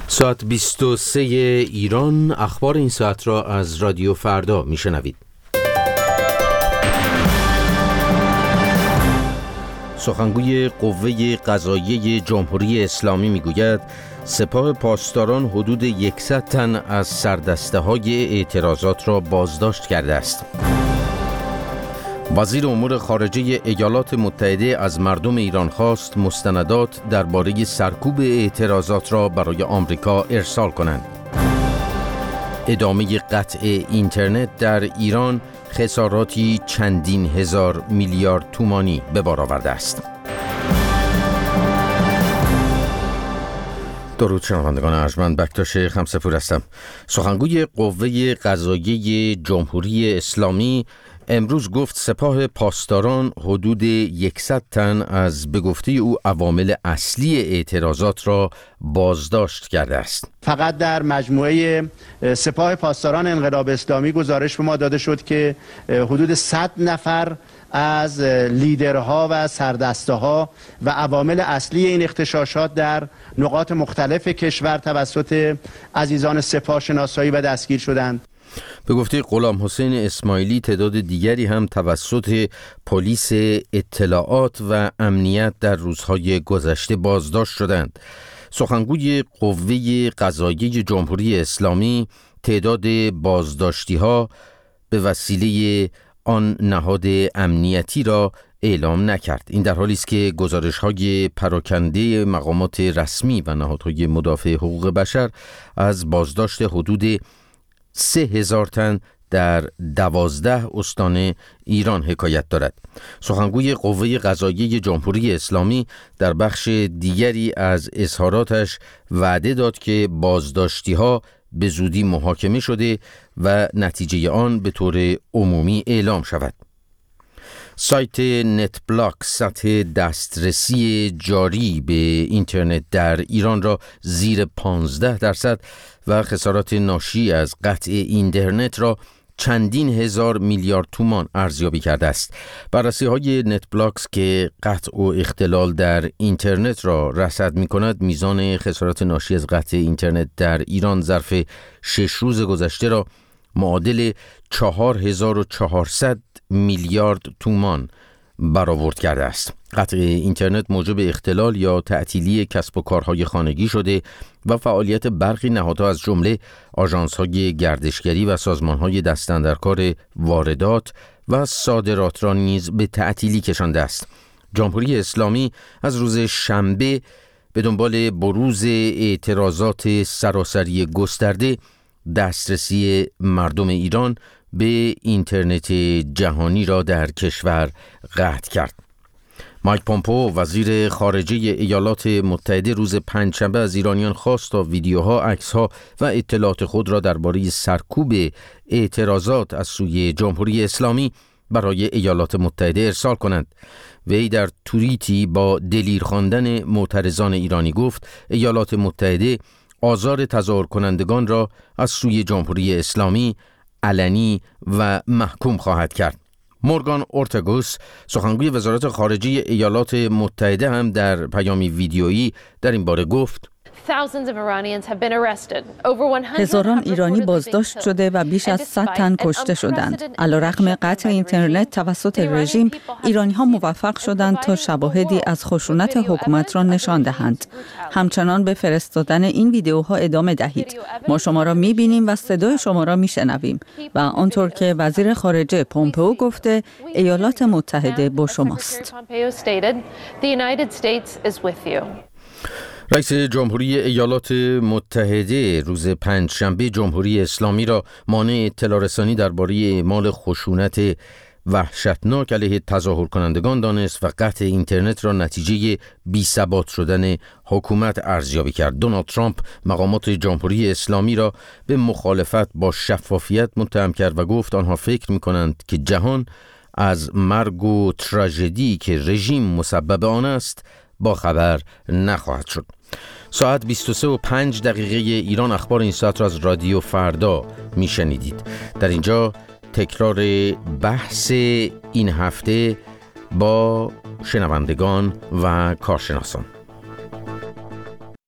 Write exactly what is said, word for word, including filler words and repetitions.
ساعت بیست و سه ایران. اخبار این ساعت را از رادیو فردا میشنوید. سخنگوی قوه قضاییه جمهوری اسلامی میگوید سپاه پاسداران حدود صد تن از سردسته‌های اعتراضات را بازداشت کرده است. وزیر امور خارجه ایالات متحده از مردم ایران خواست مستندات درباره سرکوب اعتراضات را برای آمریکا ارسال کنند. ادامه قطع اینترنت در ایران خساراتی چندین هزار میلیارد تومانی به بار آورده است. درود شنوندگان ارجمند، بکتاش خمسه‌پور هستم. سخنگوی قوه قضاییه جمهوری اسلامی امروز گفت سپاه پاسداران حدود صد تن از به گفته او عوامل اصلی اعتراضات را بازداشت کرده است. فقط در مجموعه سپاه پاسداران انقلاب اسلامی گزارش به ما داده شد که حدود صد نفر از لیدرها و سردسته‌ها و عوامل اصلی این اغتشاشات در نقاط مختلف کشور توسط عزیزان سپاه شناسایی و دستگیر شدند. به گفته غلام حسین اسماعیلی تعداد دیگری هم توسط پلیس اطلاعات و امنیت در روزهای گذشته بازداشت شدند. سخنگوی قوه قضاییه جمهوری اسلامی تعداد بازداشتی‌ها به وسیله آن نهاد امنیتی را اعلام نکرد. این در حالی است که گزارش‌های پراکنده مقامات رسمی و نهادهای مدافع حقوق بشر از بازداشت حدود سه هزار تن در دوازده استان ایران حکایت دارد. سخنگوی قوه قضاییه جمهوری اسلامی در بخش دیگری از اظهاراتش وعده داد که بازداشتی‌ها به زودی محاکمه شده و نتیجه آن به طور عمومی اعلام شود. سایت نت بلاک سطح دسترسی جاری به اینترنت در ایران را زیر پانزده درصد و خسارات ناشی از قطع اینترنت را چندین هزار میلیارد تومان ارزیابی کرده است. بررسی‌های نت بلاکس که قطع و اختلال در اینترنت را رصد می‌کند، میزان خسارات ناشی از قطع اینترنت در ایران ظرف شش روز گذشته را معادل چهار هزار و چهارصد میلیارد تومان برآورد کرده است. قطع اینترنت موجب اختلال یا تعطیلی کسب و کارهای خانگی شده و فعالیت برخی نهادها از جمله آژانس‌های گردشگری و سازمان‌های دست‌اندرکار واردات و صادرات را نیز به تعطیلی کشانده است. جمهوری اسلامی از روز شنبه به دنبال بروز اعتراضات سراسری گسترده دسترسی مردم ایران به اینترنت جهانی را در کشور قطع کرد. مایک پومپئو وزیر خارجه ایالات متحده روز پنجشنبه از ایرانیان خواست تا ویدیوها، عکس‌ها و اطلاعات خود را درباره سرکوب اعتراضات از سوی جمهوری اسلامی برای ایالات متحده ارسال کنند. وی در توییتی با دلیر خواندن معترضان ایرانی گفت ایالات متحده آزار تظاهر کنندگان را از سوی جمهوری اسلامی علنی و محکوم خواهد کرد. مورگان اورتاگوس سخنگوی وزارت خارجه ایالات متحده هم در پیامی ویدیویی در این باره گفت هزاران ایرانی بازداشت شده و بیش از صد تن کشته شدند. علیرغم قطع اینترنت توسط رژیم، ایرانی‌ها موفق شدند تا شواهدی از خشونت حکومت را نشان دهند. همچنان به فرستادن این ویدیوها ادامه دهید. ما شما را می‌بینیم و صدای شما را می‌شنویم و آنطور که وزیر خارجه پومپئو گفته ایالات متحده با شماست. رئیس جمهوری ایالات متحده روز پنجشنبه جمهوری اسلامی را مانع اطلاع رسانی درباره اعمال خشونت وحشتناک علیه تظاهر کنندگان دانست و قطع اینترنت را نتیجه بی‌ثبات شدن حکومت ارزیابی کرد. دونالد ترامپ مقامات جمهوری اسلامی را به مخالفت با شفافیت متهم کرد و گفت آنها فکر می‌کنند که جهان از مرگ و تراژدی که رژیم مسبب آن است با خبر نخواهد شد. ساعت بیست و سه و پنج دقیقه ایران. اخبار این ساعت را از رادیو فردا میشنیدید. در اینجا تکرار بحث این هفته با شنوندگان و کارشناسان.